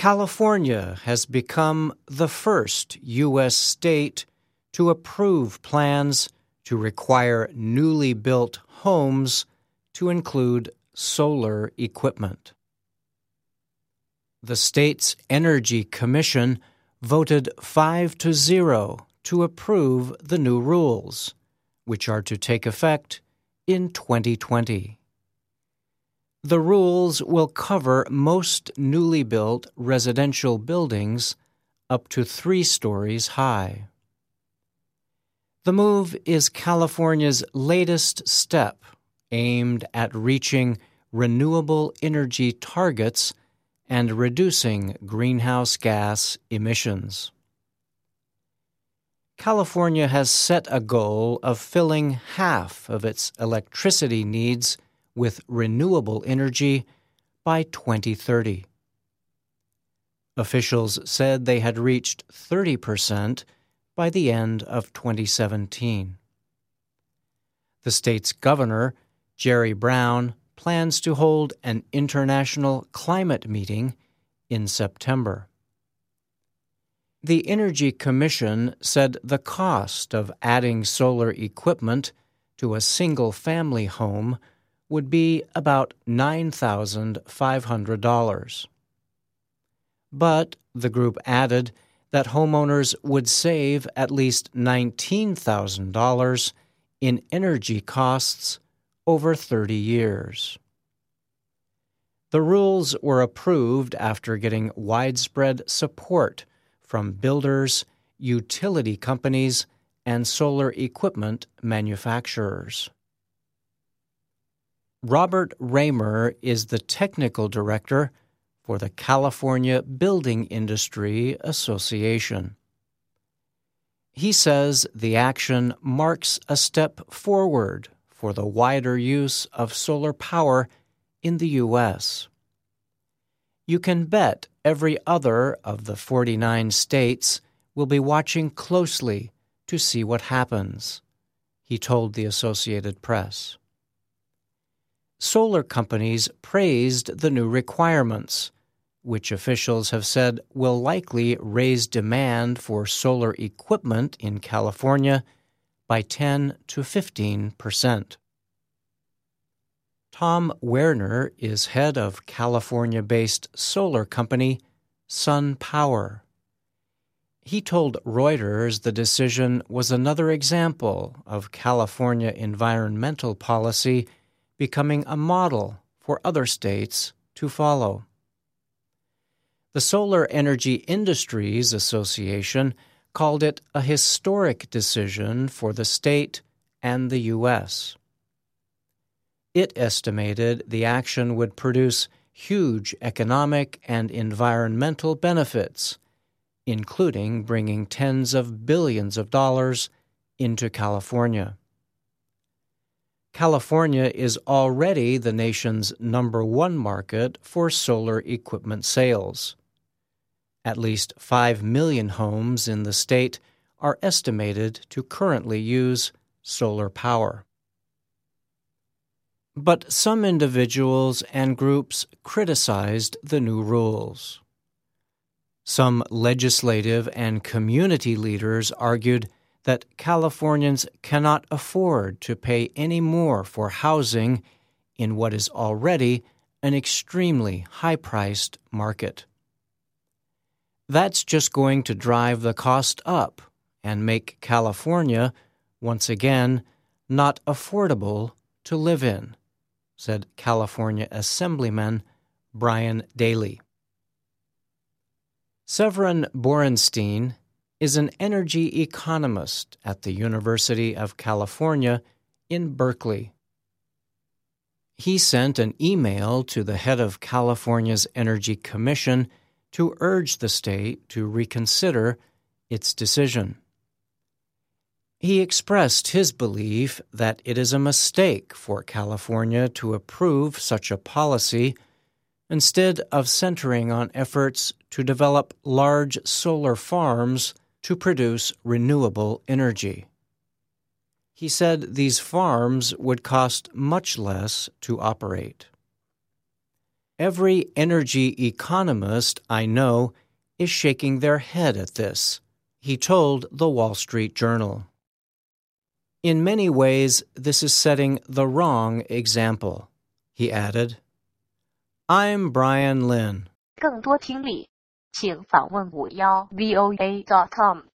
California has become the first U.S. state to approve plans to require newly built homes to include solar equipment. The state's Energy Commission voted 5-0 to approve the new rules, which are to take effect in 2020. The rules will cover most newly built residential buildings up to 3 stories high. The move is California's latest step aimed at reaching renewable energy targets and reducing greenhouse gas emissions. California has set a goal of filling half of its electricity needs with renewable energy by 2030. Officials said they had reached 30% by the end of 2017. The state's governor, Jerry Brown, plans to hold an international climate meeting in September. The Energy Commission said the cost of adding solar equipment to a single-family home would be about $9,500. But the group added that homeowners would save at least $19,000 in energy costs over 30 years. The rules were approved after getting widespread support from builders, utility companies, and solar equipment manufacturers. Robert Raymer is the technical director for the California Building Industry Association. He says the action marks a step forward for the wider use of solar power in the U.S. You can bet every other of the 49 states will be watching closely to see what happens, he told the Associated Press. Solar companies praised the new requirements, which officials have said will likely raise demand for solar equipment in California by 10 to 15%. Tom Werner is head of California-based solar company SunPower. He told Reuters the decision was another example of California environmental policy becoming a model for other states to follow. The Solar Energy Industries Association called it a historic decision for the state and the U.S. It estimated the action would produce huge economic and environmental benefits, including bringing tens of billions of dollars into California. California is already the nation's #1 market for solar equipment sales. At least 5 million homes in the state are estimated to currently use solar power. But some individuals and groups criticized the new rules. Some legislative and community leaders argued that Californians cannot afford to pay any more for housing in what is already an extremely high-priced market. That's just going to drive the cost up and make California, once again, not affordable to live in, said California Assemblyman Brian Daley. Severin Borenstein is an energy economist at the University of California in Berkeley. He sent an email to the head of California's Energy Commission to urge the state to reconsider its decision. He expressed his belief that it is a mistake for California to approve such a policy instead of centering on efforts to develop large solar farms to produce renewable energy. He said these farms would cost much less to operate. Every energy economist I know is shaking their head at this, he told the Wall Street Journal. In many ways, this is setting the wrong example, he added. I'm Brian Lynn. 更多听力，请访问51voa.com。